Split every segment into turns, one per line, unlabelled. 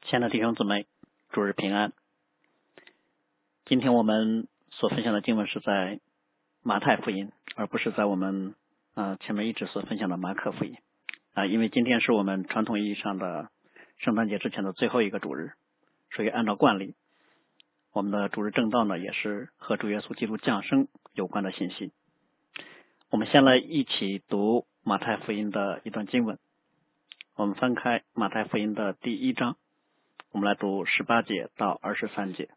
亲爱的弟兄姊妹，主日平安。今天我们所分享的经文是在马太福音，而不是在我们前面一直所分享的马可福音因为今天是我们传统意义上的圣诞节之前的最后一个主日，所以按照惯例，我们的主日正道呢也是和主耶稣基督降生有关的信息。我们先来一起读马太福音的一段经文。我们翻开马太福音的第1章，我们来读18节到23节。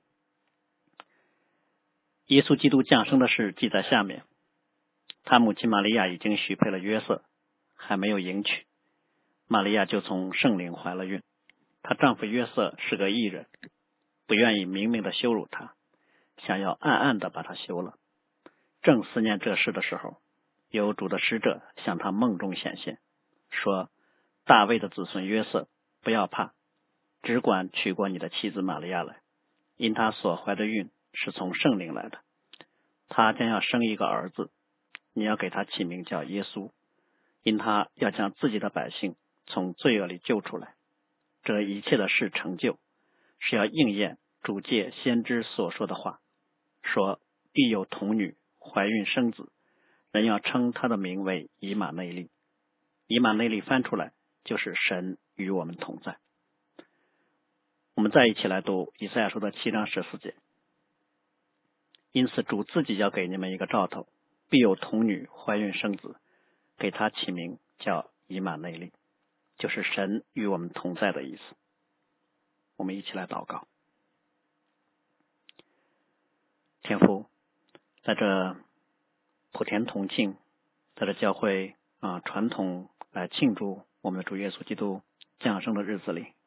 耶稣基督降生的事记在下面。他母亲玛利亚已经许配了约瑟，还没有迎娶，玛利亚就从圣灵怀了孕。她丈夫约瑟是个义人，不愿意明明的羞辱她，想要暗暗的把她休了。正思念这事的时候，有主的使者向他梦中显现，说：大卫的子孙约瑟，不要怕，只管娶过你的妻子玛利亚来，因她所怀的孕是从圣灵来的。她将要生一个儿子，你要给他起名叫耶稣，因他要将自己的百姓从罪恶里救出来。这一切的事成就，是要应验主借先知所说的话，说必有童女怀孕生子，人要称他的名为以马内利。以马内利翻出来就是神与我们同在。我们再一起来读以赛亚书的7章14节。因此主自己要给你们一个兆头，必有童女怀孕生子，给他起名叫以马内利，就是神与我们同在的意思。我们一起来祷告。天父，在这普天同庆，在这教会传统来庆祝我们的主耶稣基督降生的日子里，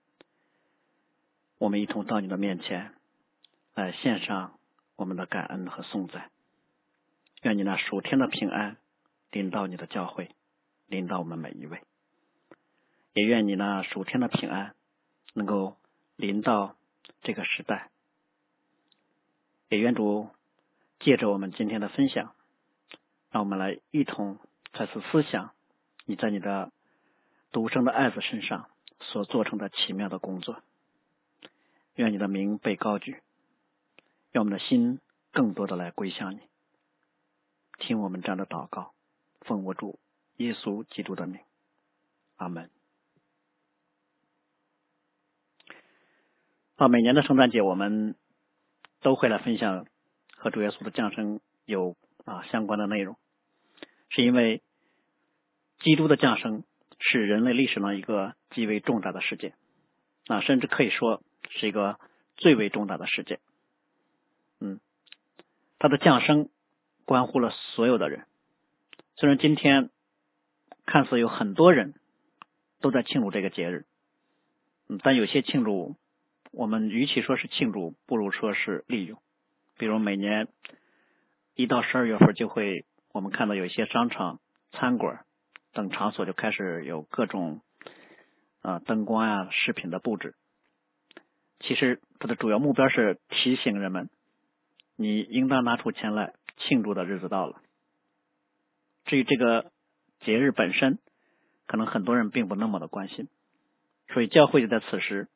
我们一同到你的面前来献上我们的感恩和颂赞。愿你那属天的平安临到你的教会，临到我们每一位，也愿你那属天的平安能够临到这个时代。也愿主借着我们今天的分享，让我们来一同再次思想你在你的独生的爱子身上所做成的奇妙的工作。愿你的名被高举，愿我们的心更多的来归向你。听我们这样的祷告，奉我主耶稣基督的名，阿门。每年的圣诞节我们都会来分享和主耶稣的降生有相关的内容，是因为基督的降生是人类历史上一个极为重大的事件，甚至可以说是一个最为重大的事件。他的降生关乎了所有的人。虽然今天看似有很多人都在庆祝这个节日，但有些庆祝我们与其说是庆祝，不如说是利用。比如每年1到12月份就会我们看到有一些商场、餐馆等场所就开始有各种灯光饰品的布置。其实它的主要目标是提醒人们，你应当拿出钱来，庆祝的日子到了。至于这个节日本身，可能很多人并不那么的关心，所以教会就在此时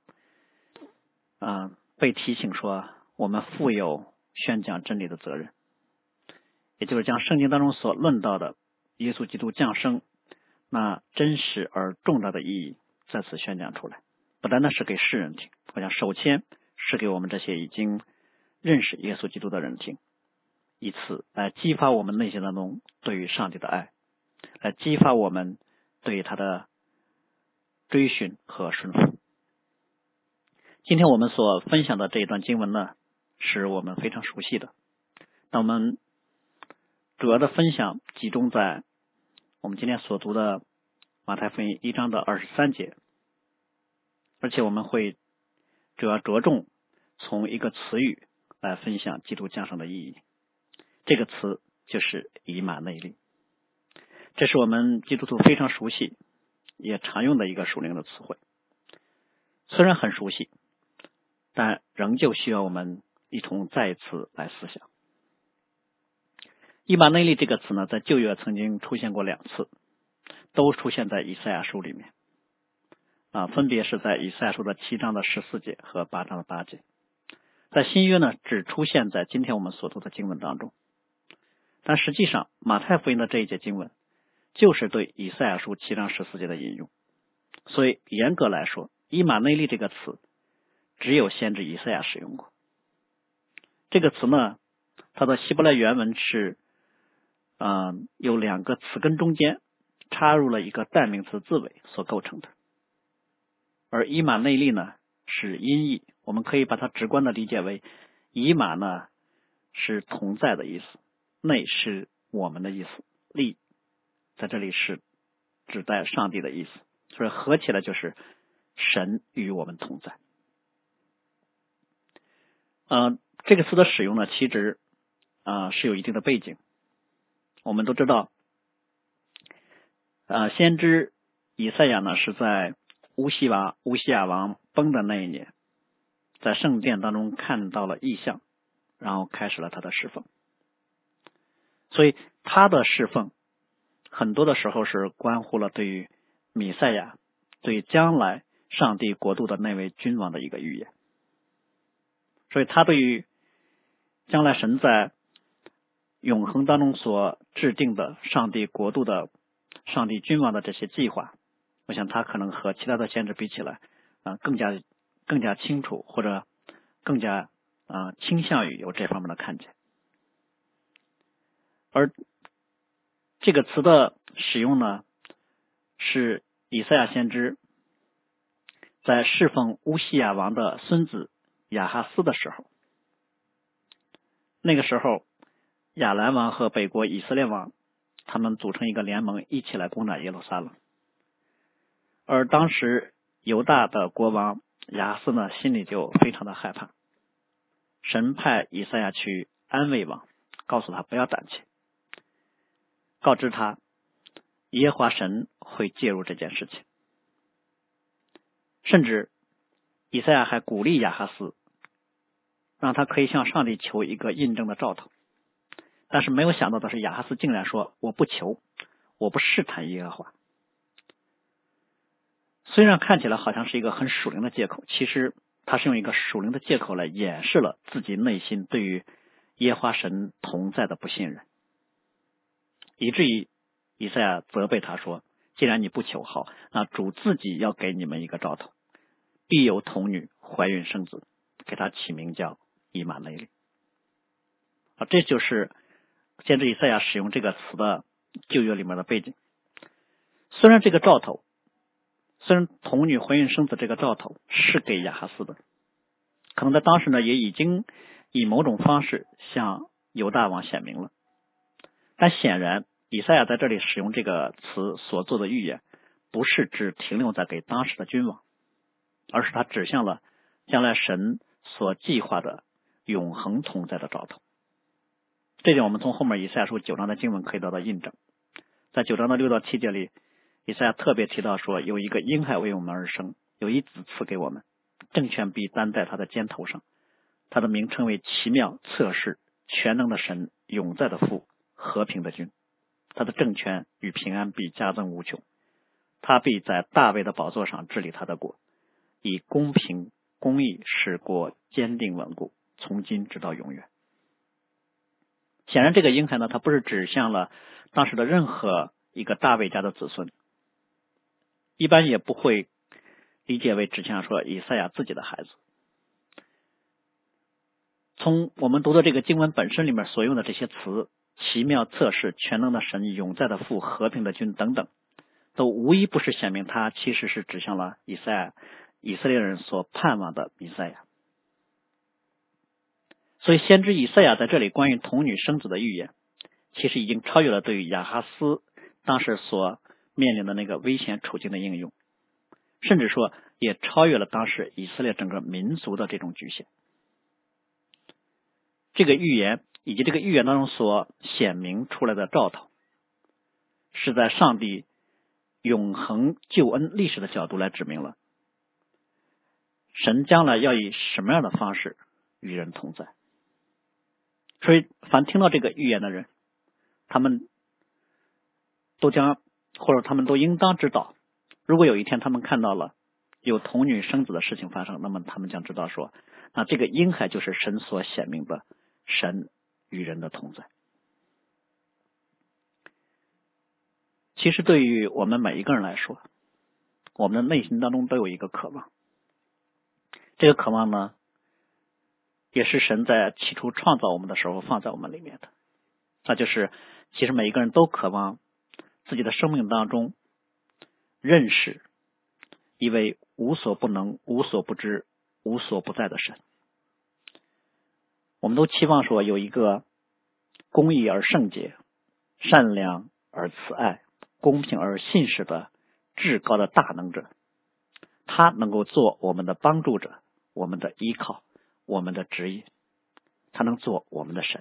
被提醒说，我们负有宣讲真理的责任，也就是将圣经当中所论到的耶稣基督降生那真实而重大的意义在此宣讲出来，不单单是给世人听，我想首先是给我们这些已经认识耶稣基督的人听，以此来激发我们内心当中对于上帝的爱，来激发我们对于他的追寻和顺服。今天我们所分享的这一段经文呢，是我们非常熟悉的。那我们主要的分享集中在我们今天所读的马太福音1章的23节，而且我们会主要着重从一个词语来分享基督降生的意义。这个词就是以马内利，这是我们基督徒非常熟悉也常用的一个属灵的词汇。虽然很熟悉，但仍旧需要我们一同再次来思想。以马内利这个词呢，在旧约曾经出现过2次，都出现在以赛亚书里面。 分别是在以赛亚书的7章的14节和8章的8节。在新约呢，只出现在今天我们所读的经文当中。但实际上，马太福音的这一节经文就是对以赛亚书7章14节的引用。所以严格来说，以马内利这个词只有先知以赛亚使用过。这个词呢，它的希伯来原文是由2个词根中间插入了一个代名词字尾所构成的。而以马内利呢是音译，我们可以把它直观的理解为以马呢是同在的意思，内是我们的意思，利在这里是指代上帝的意思，所以合起来就是神与我们同在。这个词的使用呢，其实是有一定的背景。我们都知道，先知以赛亚呢是在乌西亚王崩的那一年，在圣殿当中看到了异象，然后开始了他的侍奉。所以他的侍奉很多的时候是关乎了对于弥赛亚，对将来上帝国度的那位君王的一个预言。所以他对于将来神在永恒当中所制定的上帝国度的上帝君王的这些计划，我想他可能和其他的先知比起来更加清楚，或者更加倾向于有这方面的看见。而这个词的使用呢，是以赛亚先知在侍奉乌西亚王的孙子亚哈斯的时候。那个时候亚兰王和北国以色列王他们组成一个联盟，一起来攻打耶路撒冷。而当时犹大的国王亚哈斯呢，心里就非常的害怕。神派以赛亚去安慰王，告诉他不要胆怯，告知他耶和华神会介入这件事情。甚至以赛亚还鼓励亚哈斯，让他可以向上帝求一个印证的兆头。但是没有想到的是，亚哈斯竟然说我不求，我不试探耶和华。虽然看起来好像是一个很属灵的借口，其实他是用一个属灵的借口来掩饰了自己内心对于耶和华神同在的不信任，以至于以赛亚责备他说，既然你不求好，那主自己要给你们一个兆头，必有童女怀孕生子，给他起名叫以马内利。这就是先知以赛亚使用这个词的旧约里面的背景。虽然这个兆头，虽然童女怀孕生子这个兆头是给亚哈斯的，可能在当时呢也已经以某种方式向犹大王显明了，但显然以赛亚在这里使用这个词所做的预言，不是只停留在给当时的君王，而是他指向了将来神所计划的永恒同在的兆头。这点我们从后面以赛亚书9章的经文可以得到印证。在9章的6到7节里，以赛亚特别提到说，有一个婴孩为我们而生，有一子赐给我们，政权必担在他的肩头上，他的名称为奇妙、策士、全能的神、永在的父、和平的君。他的政权与平安必加增无穷，他必在大卫的宝座上治理他的国，以公平公义使国坚定稳固，从今直到永远。显然这个婴孩呢，他不是指向了当时的任何一个大卫家的子孙，一般也不会理解为指向说以赛亚自己的孩子。从我们读的这个经文本身里面所用的这些词，奇妙、策士、全能的神、永在的父、和平的君等等，都无一不是显明他其实是指向了以色列人所盼望的弥赛亚。所以先知以赛亚在这里关于童女生子的预言，其实已经超越了对于亚哈斯当时所面临的那个危险处境的应用，甚至说也超越了当时以色列整个民族的这种局限。这个预言以及这个预言当中所显明出来的兆头，是在上帝永恒救恩历史的角度来指明了神将来要以什么样的方式与人同在。所以凡听到这个预言的人，他们都应当知道，如果有一天他们看到了有童女生子的事情发生，那么他们将知道说，那这个婴孩就是神所显明的神与人的同在。其实对于我们每一个人来说，我们的内心当中都有一个渴望，这个渴望呢，也是神在起初创造我们的时候放在我们里面的，那就是其实每一个人都渴望自己的生命当中认识一位无所不能、无所不知、无所不在的神。我们都期望说有一个公义而圣洁、善良而慈爱、公平而信实的至高的大能者，他能够做我们的帮助者、我们的依靠、我们的指引，他能做我们的神。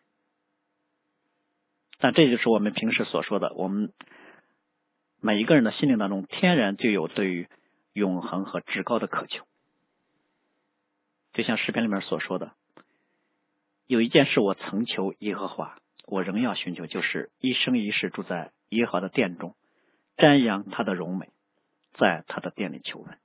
但这就是我们平时所说的，我们每一个人的心灵当中天然就有对于永恒和至高的渴求。就像诗篇里面所说的，有一件事我曾求耶和华，我仍要寻求，就是一生一世住在耶和华的殿中，瞻仰他的荣美，在他的殿里求问。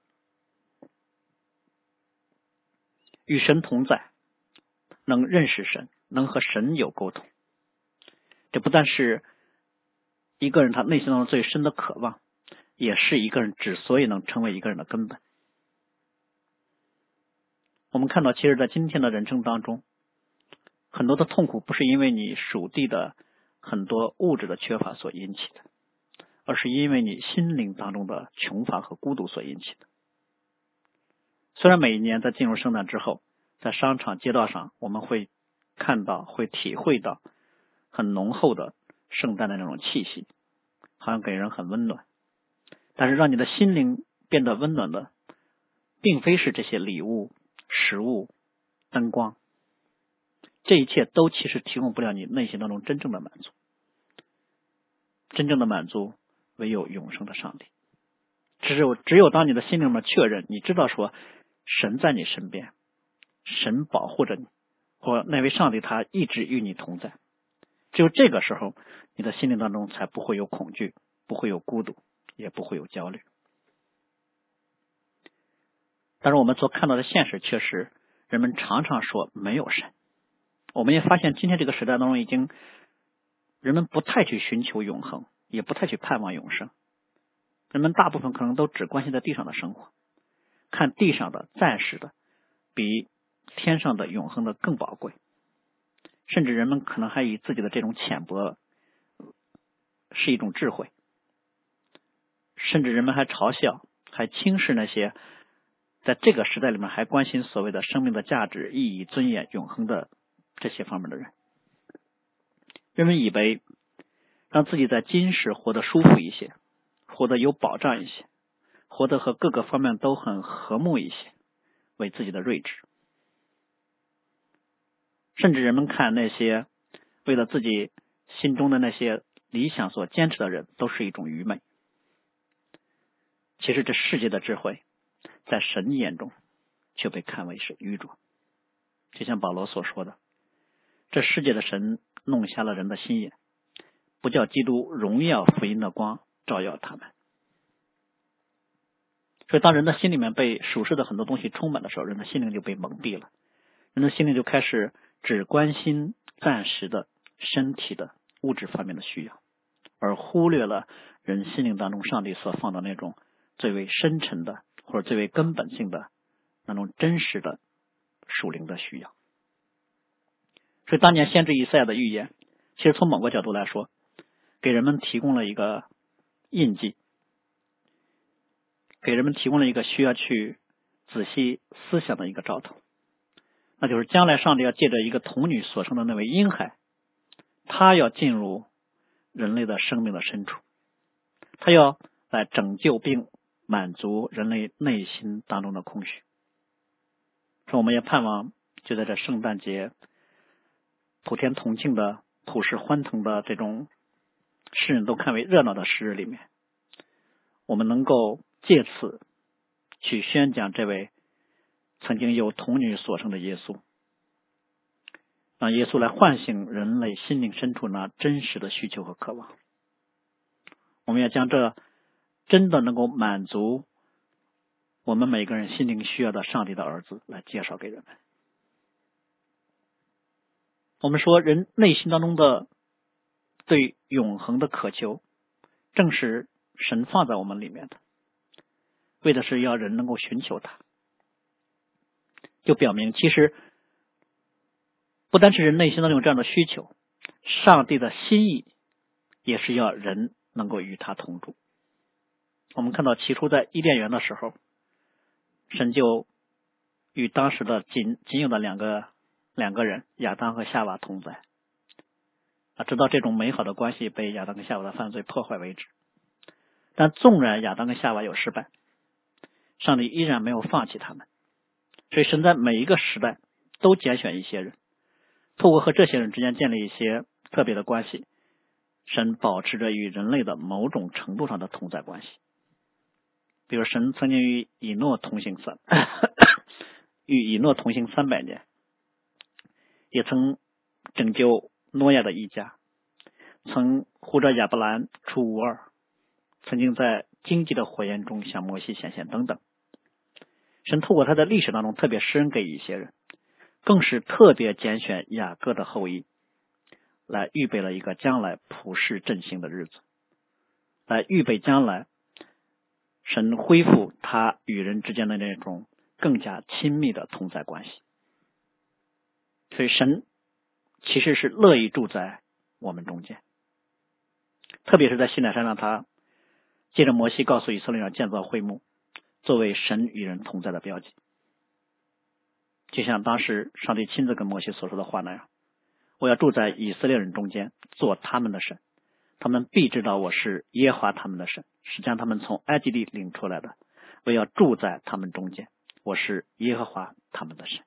与神同在，能认识神，能和神有沟通，这不但是一个人他内心当中最深的渴望，也是一个人之所以能成为一个人的根本。我们看到其实在今天的人生当中，很多的痛苦不是因为你属地的很多物质的缺乏所引起的，而是因为你心灵当中的穷乏和孤独所引起的。虽然每一年在进入圣诞之后，在商场街道上我们会看到会体会到很浓厚的圣诞的那种气息，好像给人很温暖，但是让你的心灵变得温暖的并非是这些礼物、食物、灯光，这一切都其实提供不了你内心当中真正的满足。真正的满足唯有永生的上帝。只有当你的心灵里面确认，你知道说神在你身边，神保护着你，或那位上帝他一直与你同在，只有这个时候你的心灵当中才不会有恐惧，不会有孤独，也不会有焦虑。但是我们所看到的现实却是人们常常说没有神。我们也发现今天这个时代当中，已经人们不太去寻求永恒，也不太去盼望永生，人们大部分可能都只关心在地上的生活，看地上的暂时的比天上的永恒的更宝贵，甚至人们可能还以自己的这种浅薄是一种智慧，甚至人们还嘲笑还轻视那些在这个时代里面还关心所谓的生命的价值、意义、尊严、永恒的这些方面的人。人们以为让自己在今世活得舒服一些，活得有保障一些，活得和各个方面都很和睦一些，为自己的睿智。甚至人们看那些为了自己心中的那些理想所坚持的人，都是一种愚昧。其实这世界的智慧在神眼中却被看为是愚拙。就像保罗所说的，这世界的神弄瞎了人的心眼，不叫基督荣耀福音的光照耀他们。所以当人的心里面被属世的很多东西充满的时候，人的心灵就被蒙蔽了，人的心灵就开始只关心暂时的身体的物质方面的需要，而忽略了人心灵当中上帝所放的那种最为深沉的或者最为根本性的那种真实的属灵的需要。所以当年先知以赛亚的预言，其实从某个角度来说，给人们提供了一个印记，给人们提供了一个需要去仔细思想的一个兆头，那就是将来上帝要借着一个童女所生的那位婴孩，他要进入人类的生命的深处，他要来拯救并满足人类内心当中的空虚。所以我们也盼望就在这圣诞节普天同庆的普世欢腾的这种世人都看为热闹的时日里面，我们能够借此去宣讲这位曾经由童女所生的耶稣，让耶稣来唤醒人类心灵深处那真实的需求和渴望。我们要将这真的能够满足我们每个人心灵需要的上帝的儿子来介绍给人们。我们说人内心当中的对永恒的渴求，正是神放在我们里面的，为的是要人能够寻求他。就表明其实不单是人内心当中有这样的需求，上帝的心意也是要人能够与他同住。我们看到起初在伊甸园的时候，神就与当时的仅有的两个人亚当和夏娃同在，直到这种美好的关系被亚当跟夏娃的犯罪破坏为止。但纵然亚当跟夏娃有失败，上帝依然没有放弃他们，所以神在每一个时代都拣选一些人，透过和这些人之间建立一些特别的关系，神保持着与人类的某种程度上的同在关系。比如神曾经与以诺同行300年，也曾拯救诺亚的一家，曾呼召亚伯兰出乌尔，曾经在荆棘的火焰中向摩西显现等等。神透过他的历史当中特别施恩给一些人，更是特别拣选雅各的后裔，来预备了一个将来普世振兴的日子，来预备将来神恢复他与人之间的那种更加亲密的同在关系。所以神其实是乐意住在我们中间，特别是在西奈山上，他借着摩西告诉以色列人建造会幕，作为神与人同在的标记。就像当时上帝亲自跟摩西所说的话那样，我要住在以色列人中间，做他们的神，他们必知道我是耶和华他们的神，是将他们从埃及地领出来的，我要住在他们中间，我是耶和华他们的神。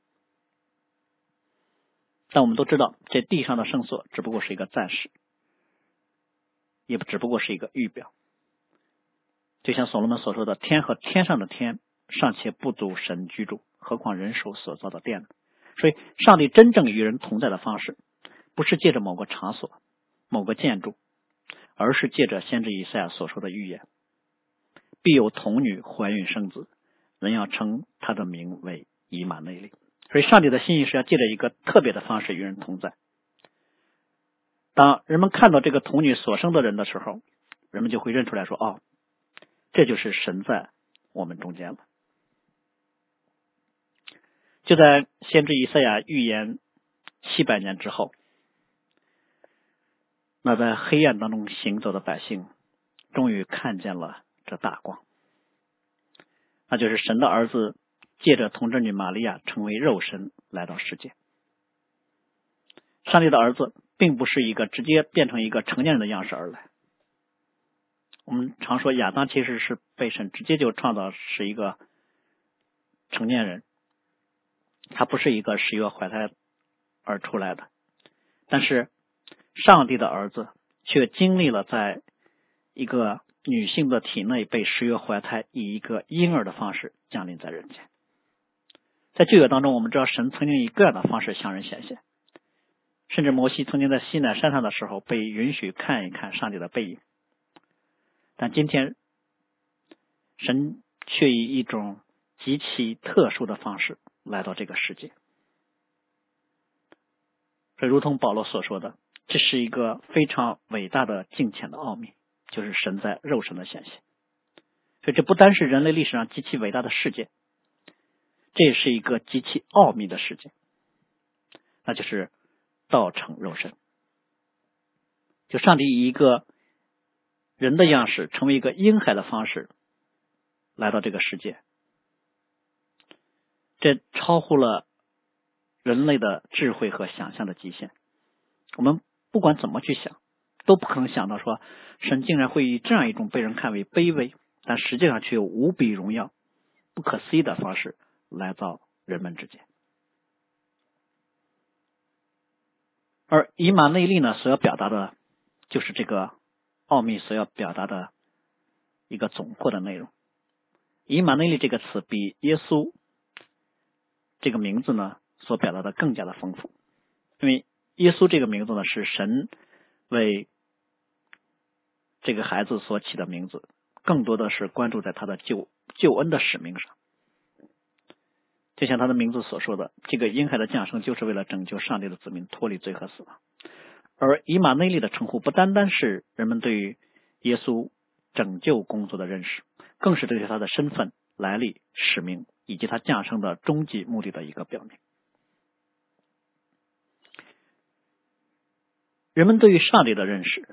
但我们都知道，这地上的圣所只不过是一个暂时，也只不过是一个预表。就像所罗门所说的，天和天上的天尚且不足神居住，何况人手所造的殿呢？所以上帝真正与人同在的方式，不是借着某个场所、某个建筑，而是借着先知以赛亚所说的预言，必有童女怀孕生子，人要称他的名为以马内利。所以上帝的心意是要借着一个特别的方式与人同在。当人们看到这个童女所生的人的时候，人们就会认出来说，哦，这就是神在我们中间了。就在先知以赛亚预言700年之后，那在黑暗当中行走的百姓终于看见了这大光，那就是神的儿子借着童贞女玛利亚成为肉身来到世界。上帝的儿子并不是一个直接变成一个成年人的样式而来。我们常说亚当其实是被神直接就创造是一个成年人，他不是一个十月怀胎而出来的，但是上帝的儿子却经历了在一个女性的体内被十月怀胎，以一个婴儿的方式降临在人间。在旧约当中，我们知道神曾经以各样的方式向人显现，甚至摩西曾经在西奈山上的时候被允许看一看上帝的背影。但今天神却以一种极其特殊的方式来到这个世界。所以如同保罗所说的，这是一个非常伟大的敬虔的奥秘，就是神在肉身的显现。所以这不单是人类历史上极其伟大的事件，这也是一个极其奥秘的事件，那就是道成肉身。就上帝以一个人的样式，成为一个婴孩的方式来到这个世界，这超乎了人类的智慧和想象的极限。我们不管怎么去想，都不可能想到说神竟然会以这样一种被人看为卑微，但实际上却有无比荣耀、不可思议的方式来到人们之间。而以马内利呢，所要表达的就是这个奥秘所要表达的一个总括的内容。以马内利这个词比耶稣这个名字呢所表达的更加的丰富，因为耶稣这个名字呢是神为这个孩子所起的名字，更多的是关注在他的救恩的使命上。 就像他的名字所说的，这个婴孩的降生就是为了拯救上帝的子民脱离罪和死亡。而以马内利的称呼不单单是人们对于耶稣拯救工作的认识，更是对他的身份、来历、使命以及他降生的终极目的的一个表明。人们对于上帝的认识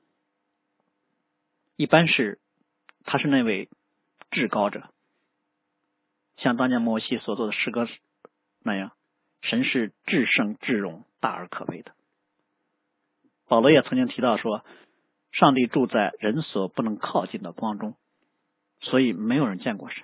一般是他是那位至高者，像当年摩西所做的诗歌那样，神是至圣至荣大而可畏的。保罗也曾经提到说，上帝住在人所不能靠近的光中，所以没有人见过神。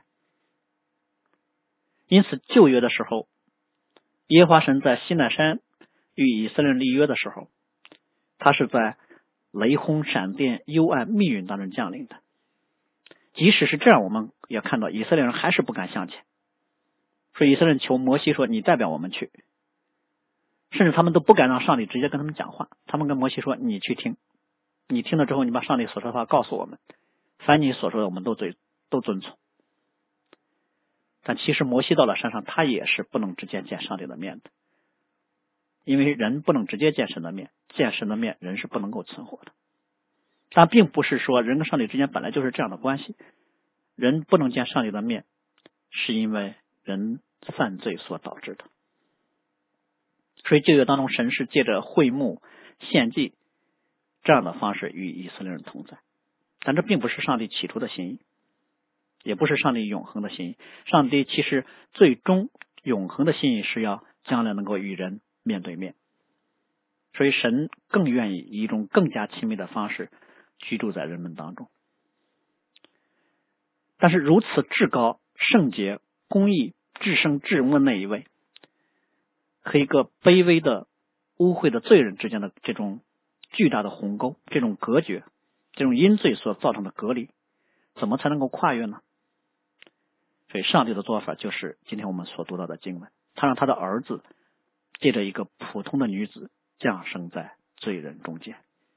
因此旧约的时候，耶和华神在西奈山与以色列人立约的时候，他是在雷轰闪电幽暗密云当中降临的。即使是这样，我们也看到以色列人还是不敢向前，所以以色列人求摩西说，你代表我们去，甚至他们都不敢让上帝直接跟他们讲话，他们跟摩西说，你去听，你听了之后，你把上帝所说的话告诉我们，凡你所说的我们都遵从。但其实摩西到了山上，他也是不能直接见上帝的面的，因为人不能直接见神的面，见神的面人是不能够存活的。但并不是说人跟上帝之间本来就是这样的关系，人不能见上帝的面是因为人犯罪所导致的。所以旧约当中，神是借着会幕、献祭这样的方式与以色列人同在，但这并不是上帝起初的心意，也不是上帝永恒的心意。上帝其实最终永恒的心意是要将来能够与人面对面，所以神更愿意以一种更加亲密的方式居住在人们当中。但是如此至高、圣洁、公义、至圣至荣的那一位，和一个卑微的污秽的罪人之间的这种巨大的鸿沟，这种隔绝，这种因罪所造成的隔离，怎么才能够跨越呢？所以上帝的做法就是今天我们所读到的经文，他让他的儿子借着一个普通的女子降生在罪人中间。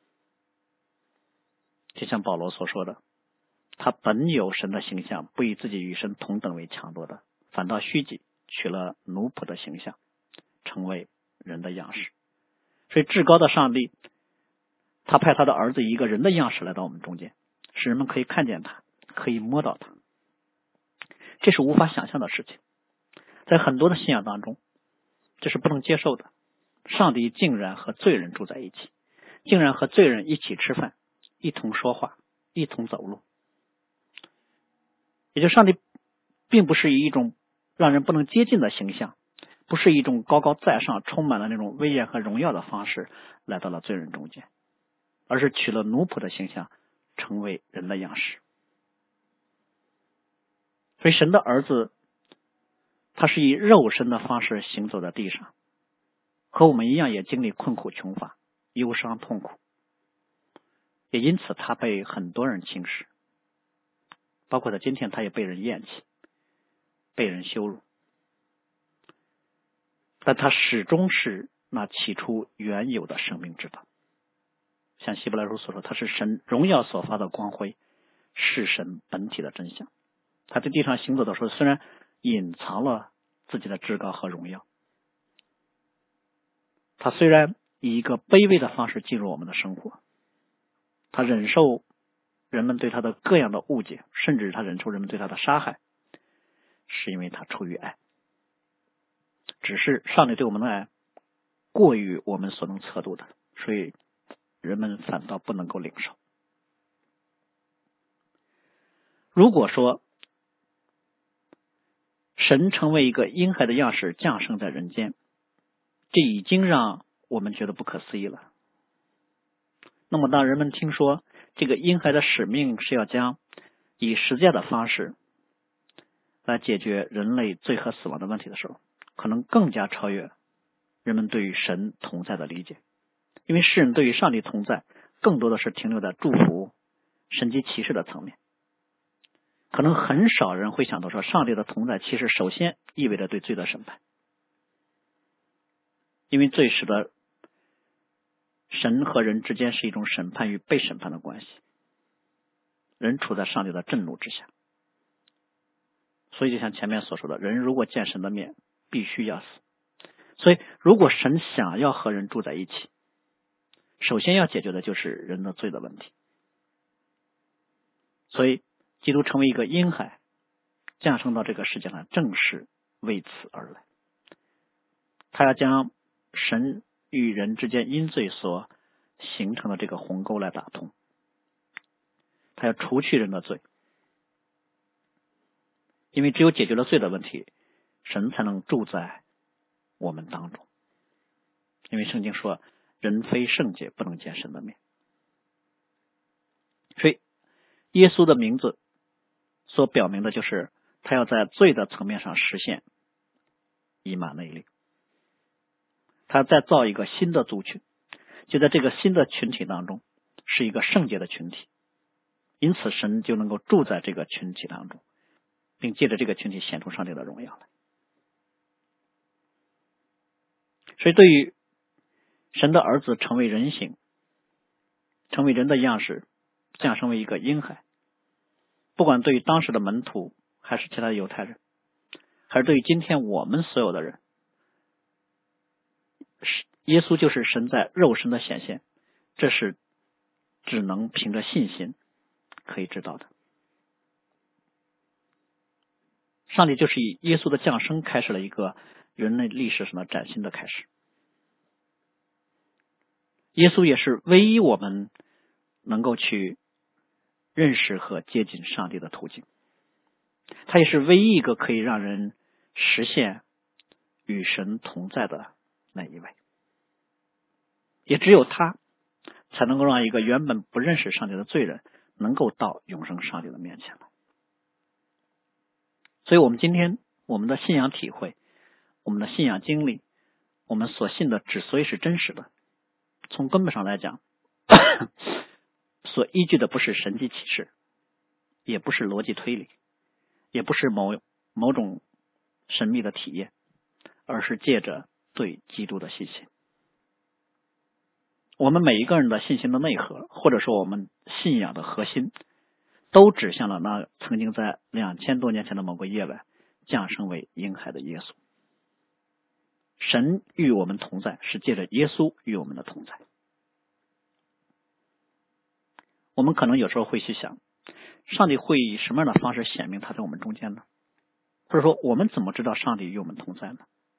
就像保罗所说的，他本有神的形象，不以自己与神同等为强夺的，反倒虚己，取了奴仆的形象，成为人的样式。所以至高的上帝，他派他的儿子以一个人的样式来到我们中间，使人们可以看见他，可以摸到他。这是无法想象的事情，在很多的信仰当中，这是不能接受的。上帝竟然和罪人住在一起，竟然和罪人一起吃饭，一同说话，一同走路。也就是上帝并不是以一种让人不能接近的形象，不是一种高高在上充满了那种威严和荣耀的方式来到了罪人中间，而是取了奴仆的形象，成为人的样式。所以神的儿子他是以肉身的方式行走在地上，和我们一样也经历困苦穷乏、忧伤痛苦，也因此他被很多人轻视，包括在今天他也被人厌弃，被人羞辱，但他始终是那起初原有的生命之道。像希伯来书所说，他是神荣耀所发的光辉，是神本体的真相。他在地上行走的时候，虽然隐藏了自己的至高和荣耀，他虽然以一个卑微的方式进入我们的生活，他忍受人们对他的各样的误解，甚至他忍受人们对他的杀害，是因为他出于爱。只是上帝对我们的爱过于我们所能测度的，所以人们反倒不能够领受。如果说神成为一个婴孩的样式降生在人间，这已经让我们觉得不可思议了。那么当人们听说这个婴孩的使命是要将以十字架的方式来解决人类罪和死亡的问题的时候，可能更加超越人们对于神同在的理解。因为世人对于上帝同在更多的是停留在祝福、神迹奇事的层面，可能很少人会想到说，上帝的同在其实首先意味着对罪的审判，因为罪使得神和人之间是一种审判与被审判的关系，人处在上帝的震怒之下。 所以就像前面所说的，人如果见神的面，必须要死。所以如果神想要和人住在一起，首先要解决的就是人的罪的问题。所以基督成为一个婴孩，降生到这个世界上，正是为此而来。他要将神与人之间因罪所形成的这个鸿沟来打通，他要除去人的罪，因为只有解决了罪的问题，神才能住在我们当中。因为圣经说，人非圣洁不能见神的面。所以耶稣的名字所表明的就是他要在罪的层面上实现以马内利，他再造一个新的族群，就在这个新的群体当中是一个圣洁的群体，因此神就能够住在这个群体当中，并借着这个群体显出上帝的荣耀来。所以对于神的儿子成为人形，成为人的样式，降生为一个婴孩，不管对于当时的门徒还是其他的犹太人，还是对于今天我们所有的人，耶稣就是神在肉身的显现，这是只能凭着信心可以知道的。上帝就是以耶稣的降生开始了一个人类历史上的崭新的开始。耶稣也是唯一我们能够去认识和接近上帝的途径，他也是唯一一个可以让人实现与神同在的那一位，也只有他才能够让一个原本不认识上帝的罪人能够到永生上帝的面前来。所以我们今天我们的信仰体会，我们的信仰经历，我们所信的之所以是真实的，从根本上来讲所依据的不是神迹启示，也不是逻辑推理，也不是某种神秘的体验，而是借着对基督的信心。我们每一个人的信心的内核，或者说我们信仰的核心，都指向了那曾经在2000多年前的某个夜晚降生为婴孩的耶稣。神与我们同在，是借着耶稣与我们的同在。我们可能有时候会去想，上帝会以什么样的方式显明他在我们中间呢？或者说我们怎么知道上帝与我们同在呢？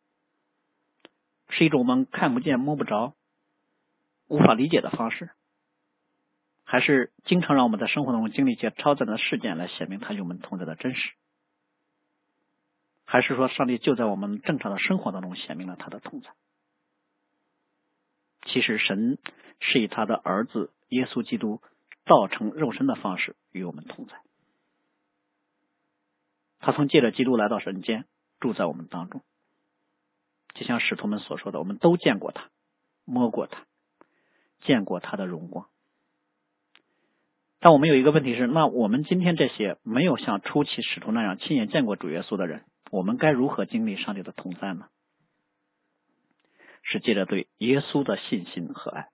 是一种我们看不见摸不着无法理解的方式，还是经常让我们在生活中经历一些超自然的事件来显明他与我们同在的真实？还是说上帝就在我们正常的生活当中显明了他的同在？其实神是以他的儿子耶稣基督道成肉身的方式与我们同在，他曾借着基督来到人间，住在我们当中，就像使徒们所说的，我们都见过他，摸过他，见过他的荣光。但我们有一个问题是，那我们今天这些没有像初期使徒那样亲眼见过主耶稣的人，我们该如何经历上帝的同在呢？是借着对耶稣的信心和爱。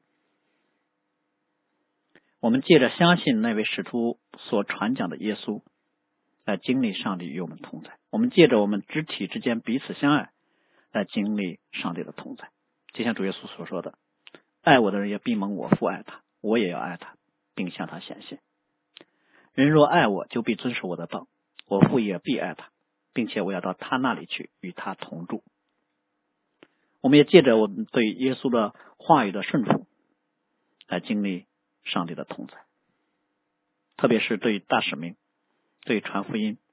我们借着相信那位使徒所传讲的耶稣，来经历上帝与我们同在。我们借着我们肢体之间彼此相爱，来经历上帝的同在。就像主耶稣所说的，爱我的人也必蒙我父爱他，我也要爱他，并向他显现。人若爱我，就必遵守我的道，我父也必爱他，并且我要到他那里去，与他同住。我们也借着我们对耶稣的话语的顺服，来经历上帝的同在。特别是对大使命，对传福音，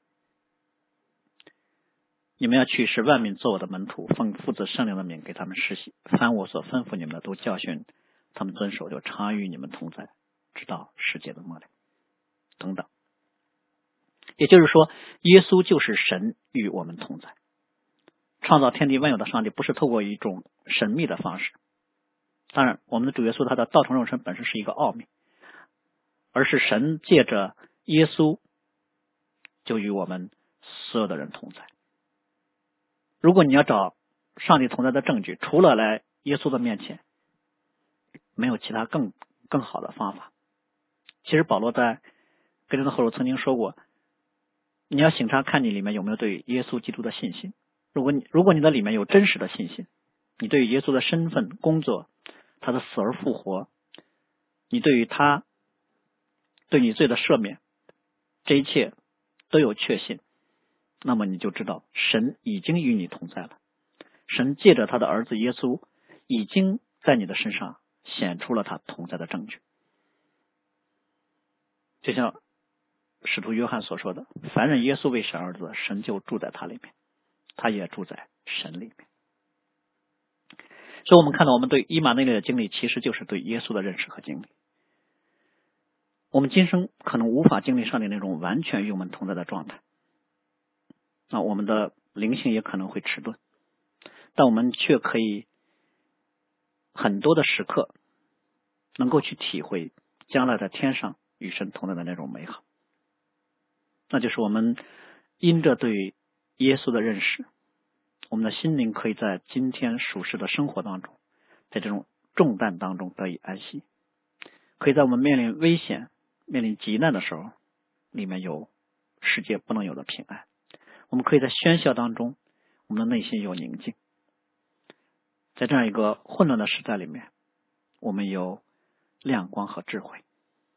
你们要去使万民做我的门徒，奉父子圣灵的名给他们施洗，凡我所吩咐你们的都教训他们遵守，就常与你们同在，直到世界的末了，等等。也就是说，耶稣就是神与我们同在。创造天地万有的上帝不是透过一种神秘的方式，当然我们的主耶稣他的道成肉身本身是一个奥秘，而是神借着耶稣就与我们所有的人同在。如果你要找上帝同在的证据，除了来耶稣的面前，没有其他更好的方法。其实保罗在哥林多后书曾经说过， 你要省察看你里面有没有对耶稣基督的信心。如果你的里面有真实的信心，你对于耶稣的身份、工作，他的死而复活，你对于他对你罪的赦免，这一切都有确信，那么你就知道神已经与你同在了。神借着他的儿子耶稣已经在你的身上显出了他同在的证据。就像使徒约翰所说的，凡认耶稣为神儿子，神就住在他里面，他也住在神里面。所以我们看到我们对以马内利的经历，其实就是对耶稣的认识和经历。我们今生可能无法经历上帝那种完全与我们同在的状态，我们的灵性也可能会迟钝，但我们却可以很多的时刻能够去体会将来在天上与神同在的那种美好。那就是我们因着对耶稣的认识，我们的心灵可以在今天属世的生活当中，在这种重担当中得以安息，可以在我们面临危险、面临急难的时候，里面有世界不能有的平安。我们可以在喧嚣当中，我们的内心有宁静。在这样一个混乱的时代里面，我们有亮光和智慧。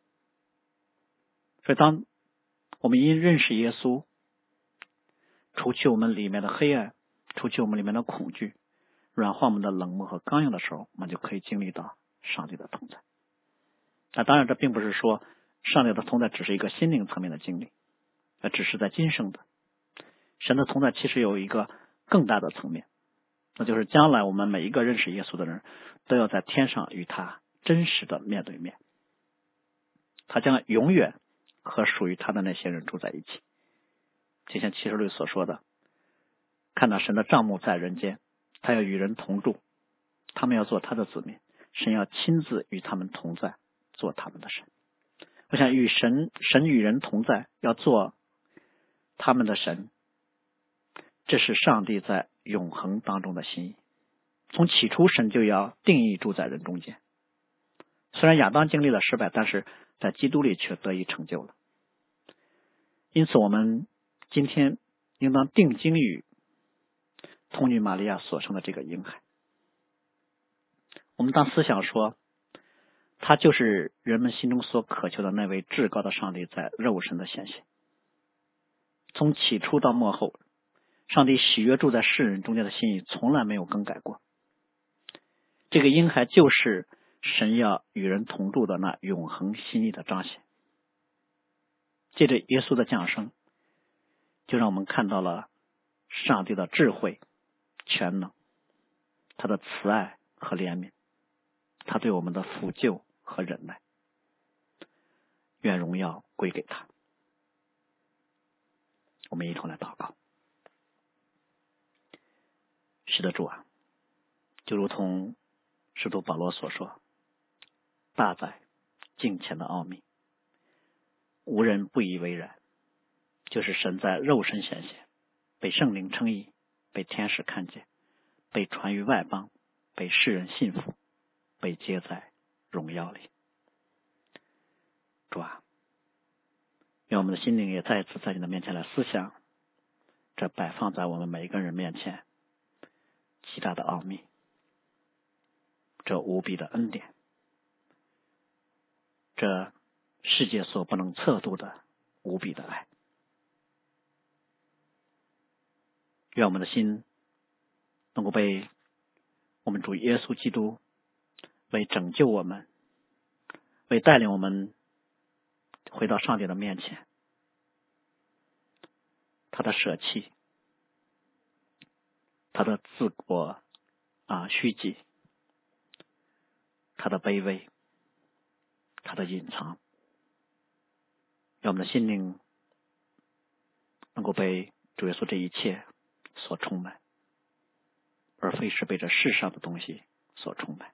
所以当我们因认识耶稣，除去我们里面的黑暗，除去我们里面的恐惧，软化我们的冷漠和刚硬的时候，我们就可以经历到上帝的同在。当然这并不是说上帝的同在只是一个心灵层面的经历，只是在今生的。神的同在其实有一个更大的层面，那就是将来我们每一个认识耶稣的人都要在天上与他真实的面对面，他将永远和属于他的那些人住在一起。就像启示录所说的，看到神的帐幕在人间，他要与人同住，他们要做他的子民，神要亲自与他们同在，做他们的神。我想神与人同在，要做他们的神，这是上帝在永恒当中的心意。从起初神就要定义住在人中间，虽然亚当经历了失败，但是在基督里却得以成就了。因此我们今天应当定睛于童女玛利亚所生的这个婴孩。我们当思想说，他就是人们心中所渴求的那位至高的上帝在肉身的显现。从起初到末后，上帝喜悦住在世人中间的心意从来没有更改过。这个婴孩就是神要与人同住的那永恒心意的彰显。借着耶稣的降生，就让我们看到了上帝的智慧、全能，他的慈爱和怜悯，他对我们的抚救和忍耐。愿荣耀归给他。我们一同来祷告。是的，主啊，就如同使徒保罗所说，大在敬虔的奥秘，无人不以为然，就是神在肉身显现，被圣灵称义，被天使看见，被传于外邦，被世人信服，被接在荣耀里。主啊，愿我们的心灵也再一次在你的面前来思想这摆放在我们每一个人面前极大的奥秘，这无比的恩典，这世界所不能测度的无比的爱。愿我们的心能够被我们主耶稣基督为拯救我们，为带领我们回到上帝的面前，他的舍弃，他的自我虚己，他的卑微，他的隐藏，让我们的心灵能够被主耶稣这一切所充满，而非是被这世上的东西所充满。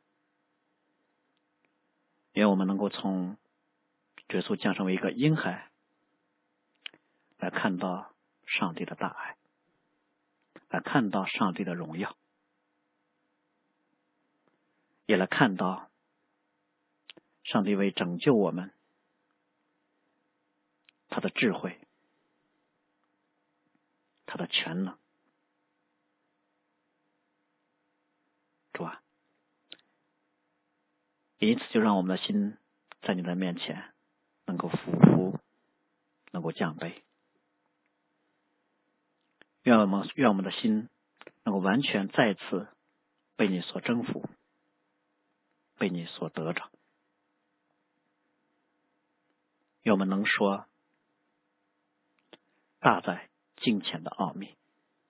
愿我们能够从主耶稣降生为一个婴孩来看到上帝的大爱，来看到上帝的荣耀，也来看到上帝为拯救我们他的智慧， 他的全能。主啊，因此就让我们的心在你的面前能够俯伏，能够降卑。愿我们的心能够完全再次被你所征服，被你所得着。愿我们能说大在敬虔的奥秘。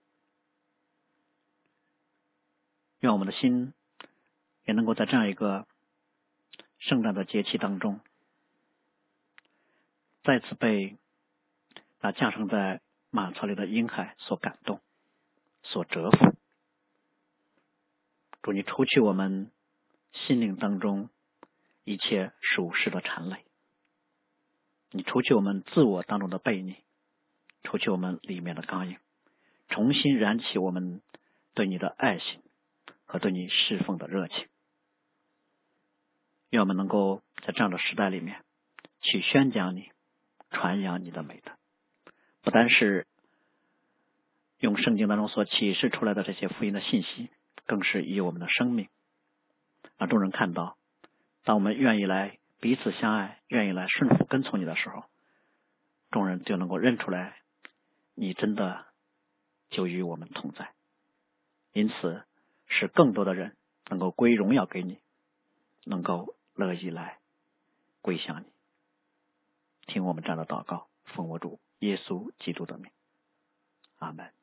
愿我们的心也能够在这样一个圣诞的节气当中，再次被那降生在马槽里的婴孩所感动，所折服。主，你除去我们心灵当中一切属世的缠累，你除去我们自我当中的悖逆，除去我们里面的刚硬，重新燃起我们对你的爱心和对你侍奉的热情。愿我们能够在这样的时代里面去宣讲你，传扬你的美德，不单是用圣经当中所启示出来的这些福音的信息，更是以我们的生命让众人看到，当我们愿意来彼此相爱，愿意来顺服跟从你的时候，众人就能够认出来你真的就与我们同在。因此使更多的人能够归荣耀给你，能够乐意来归向你。听我们这样的祷告，奉我主耶稣基督的名，阿们。